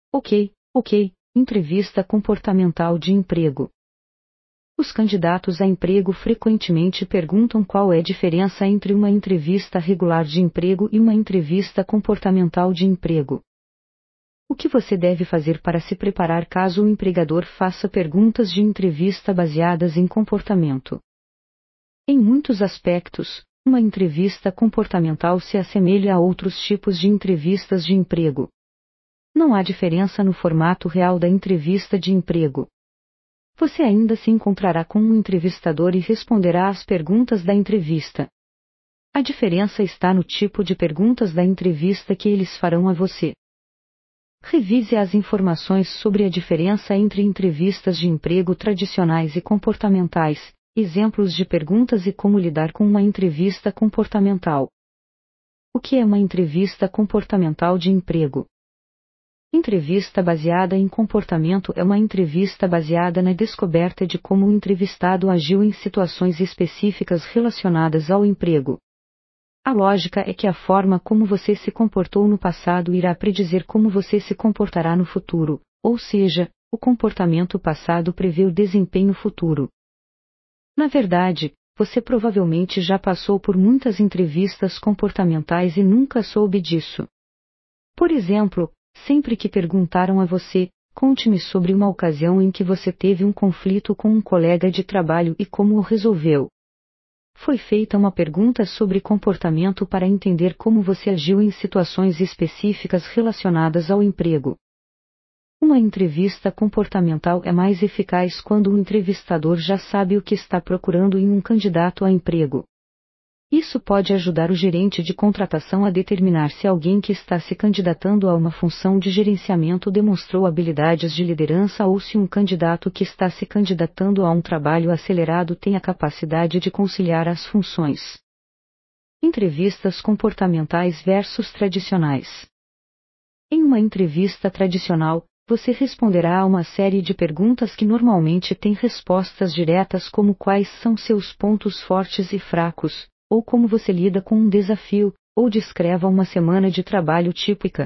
Ok. Entrevista comportamental de emprego. Os candidatos a emprego frequentemente perguntam qual é a diferença entre uma entrevista regular de emprego e uma entrevista comportamental de emprego. O que você deve fazer para se preparar caso o empregador faça perguntas de entrevista baseadas em comportamento? Em muitos aspectos, uma entrevista comportamental se assemelha a outros tipos de entrevistas de emprego. Não há diferença no formato real da entrevista de emprego. Você ainda se encontrará com um entrevistador e responderá às perguntas da entrevista. A diferença está no tipo de perguntas da entrevista que eles farão a você. Revise as informações sobre a diferença entre entrevistas de emprego tradicionais e comportamentais, exemplos de perguntas e como lidar com uma entrevista comportamental. O que é uma entrevista comportamental de emprego? Entrevista baseada em comportamento é uma entrevista baseada na descoberta de como o entrevistado agiu em situações específicas relacionadas ao emprego. A lógica é que a forma como você se comportou no passado irá predizer como você se comportará no futuro, ou seja, o comportamento passado prevê o desempenho futuro. Na verdade, você provavelmente já passou por muitas entrevistas comportamentais e nunca soube disso. Por exemplo, sempre que perguntaram a você, conte-me sobre uma ocasião em que você teve um conflito com um colega de trabalho e como o resolveu. Foi feita uma pergunta sobre comportamento para entender como você agiu em situações específicas relacionadas ao emprego. Uma entrevista comportamental é mais eficaz quando o entrevistador já sabe o que está procurando em um candidato a emprego. Isso pode ajudar o gerente de contratação a determinar se alguém que está se candidatando a uma função de gerenciamento demonstrou habilidades de liderança ou se um candidato que está se candidatando a um trabalho acelerado tem a capacidade de conciliar as funções. Entrevistas comportamentais versus tradicionais. Em uma entrevista tradicional, você responderá a uma série de perguntas que normalmente têm respostas diretas como quais são seus pontos fortes e fracos, ou como você lida com um desafio, ou descreva uma semana de trabalho típica.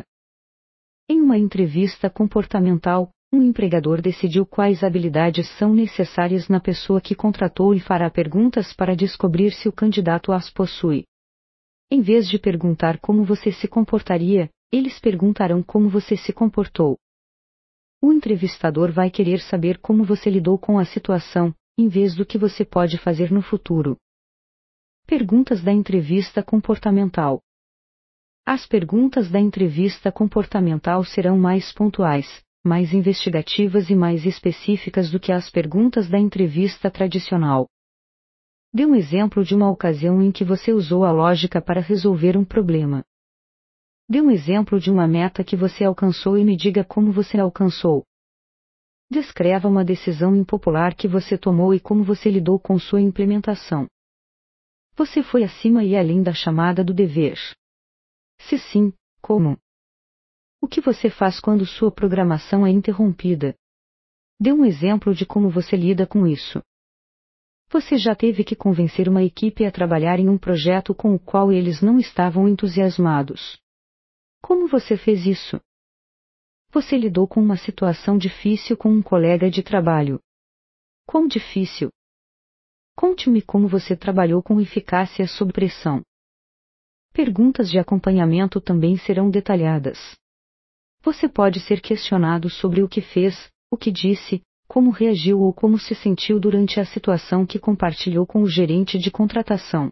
Em uma entrevista comportamental, um empregador decidiu quais habilidades são necessárias na pessoa que contratou e fará perguntas para descobrir se o candidato as possui. Em vez de perguntar como você se comportaria, eles perguntarão como você se comportou. O entrevistador vai querer saber como você lidou com a situação, em vez do que você pode fazer no futuro. Perguntas da entrevista comportamental. As perguntas da entrevista comportamental serão mais pontuais, mais investigativas e mais específicas do que as perguntas da entrevista tradicional. Dê um exemplo de uma ocasião em que você usou a lógica para resolver um problema. Dê um exemplo de uma meta que você alcançou e me diga como você alcançou. Descreva uma decisão impopular que você tomou e como você lidou com sua implementação. Você foi acima e além da chamada do dever? Se sim, como? O que você faz quando sua programação é interrompida? Dê um exemplo de como você lida com isso. Você já teve que convencer uma equipe a trabalhar em um projeto com o qual eles não estavam entusiasmados. Como você fez isso? Você lidou com uma situação difícil com um colega de trabalho. Quão difícil? Conte-me como você trabalhou com eficácia sob pressão. Perguntas de acompanhamento também serão detalhadas. Você pode ser questionado sobre o que fez, o que disse, como reagiu ou como se sentiu durante a situação que compartilhou com o gerente de contratação.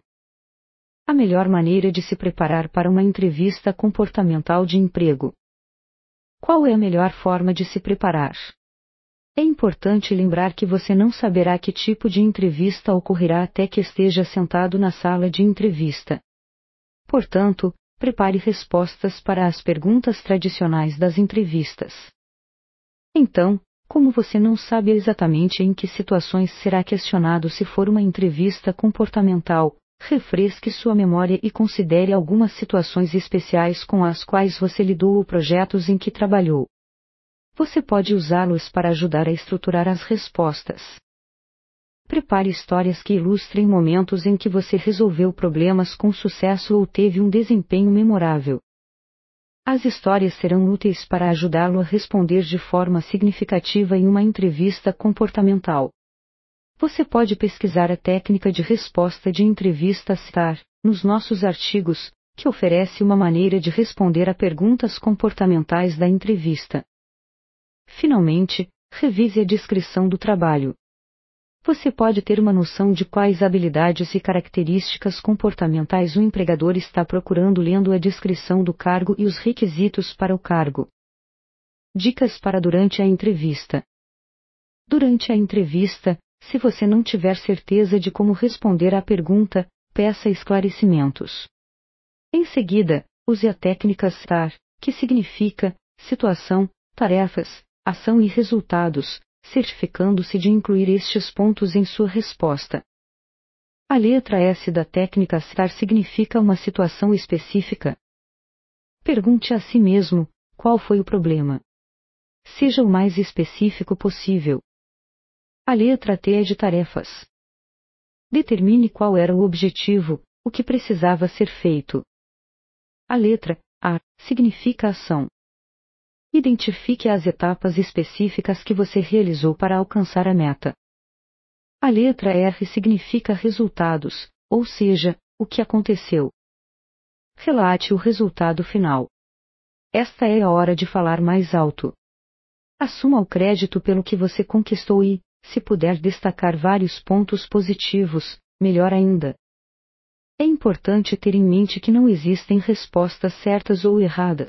A melhor maneira de se preparar para uma entrevista comportamental de emprego. Qual é a melhor forma de se preparar? É importante lembrar que você não saberá que tipo de entrevista ocorrerá até que esteja sentado na sala de entrevista. Portanto, prepare respostas para as perguntas tradicionais das entrevistas. Então, como você não sabe exatamente em que situações será questionado se for uma entrevista comportamental, refresque sua memória e considere algumas situações especiais com as quais você lidou ou projetos em que trabalhou. Você pode usá-los para ajudar a estruturar as respostas. Prepare histórias que ilustrem momentos em que você resolveu problemas com sucesso ou teve um desempenho memorável. As histórias serão úteis para ajudá-lo a responder de forma significativa em uma entrevista comportamental. Você pode pesquisar a técnica de resposta de entrevista STAR nos nossos artigos, que oferece uma maneira de responder a perguntas comportamentais da entrevista. Finalmente, revise a descrição do trabalho. Você pode ter uma noção de quais habilidades e características comportamentais o empregador está procurando lendo a descrição do cargo e os requisitos para o cargo. Dicas para durante a entrevista. Durante a entrevista, se você não tiver certeza de como responder à pergunta, peça esclarecimentos. Em seguida, use a técnica STAR, que significa situação, tarefas, ação e resultados, certificando-se de incluir estes pontos em sua resposta. A letra S da técnica STAR significa uma situação específica. Pergunte a si mesmo, qual foi o problema? Seja o mais específico possível. A letra T é de tarefas. Determine qual era o objetivo, o que precisava ser feito. A letra A significa ação. Identifique as etapas específicas que você realizou para alcançar a meta. A letra R significa resultados, ou seja, o que aconteceu. Relate o resultado final. Esta é a hora de falar mais alto. Assuma o crédito pelo que você conquistou e, se puder destacar vários pontos positivos, melhor ainda. É importante ter em mente que não existem respostas certas ou erradas.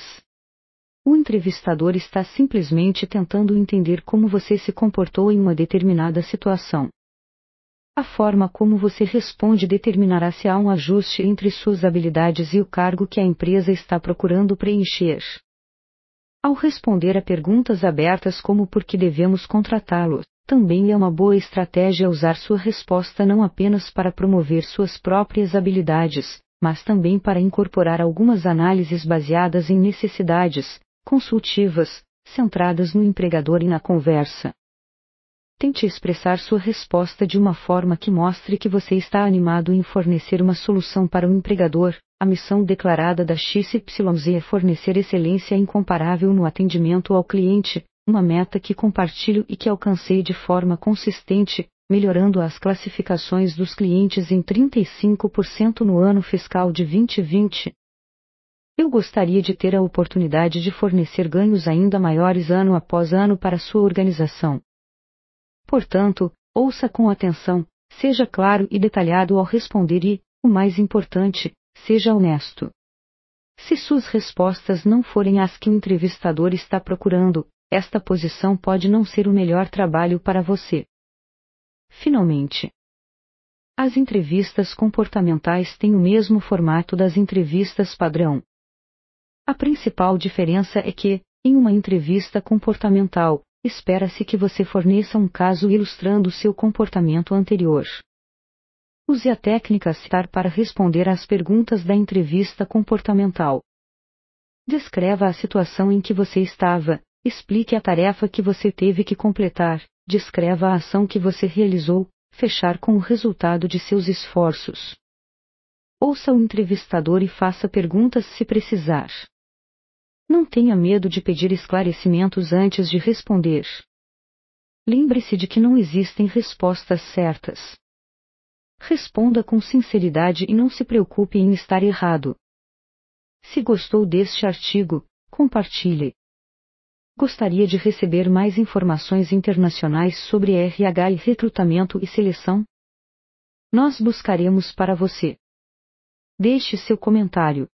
O entrevistador está simplesmente tentando entender como você se comportou em uma determinada situação. A forma como você responde determinará se há um ajuste entre suas habilidades e o cargo que a empresa está procurando preencher. Ao responder a perguntas abertas como por que devemos contratá-lo, também é uma boa estratégia usar sua resposta não apenas para promover suas próprias habilidades, mas também para incorporar algumas análises baseadas em necessidades consultivas, centradas no empregador e na conversa. Tente expressar sua resposta de uma forma que mostre que você está animado em fornecer uma solução para o empregador. A missão declarada da XYZ é fornecer excelência incomparável no atendimento ao cliente, uma meta que compartilho e que alcancei de forma consistente, melhorando as classificações dos clientes em 35% no ano fiscal de 2020. Eu gostaria de ter a oportunidade de fornecer ganhos ainda maiores ano após ano para sua organização. Portanto, ouça com atenção, seja claro e detalhado ao responder e, o mais importante, seja honesto. Se suas respostas não forem as que o entrevistador está procurando, esta posição pode não ser o melhor trabalho para você. Finalmente, as entrevistas comportamentais têm o mesmo formato das entrevistas padrão. A principal diferença é que, em uma entrevista comportamental, espera-se que você forneça um caso ilustrando seu comportamento anterior. Use a técnica STAR para responder às perguntas da entrevista comportamental. Descreva a situação em que você estava, explique a tarefa que você teve que completar, descreva a ação que você realizou, fechar com o resultado de seus esforços. Ouça o entrevistador e faça perguntas se precisar. Não tenha medo de pedir esclarecimentos antes de responder. Lembre-se de que não existem respostas certas. Responda com sinceridade e não se preocupe em estar errado. Se gostou deste artigo, compartilhe. Gostaria de receber mais informações internacionais sobre RH e recrutamento e seleção? Nós buscaremos para você. Deixe seu comentário.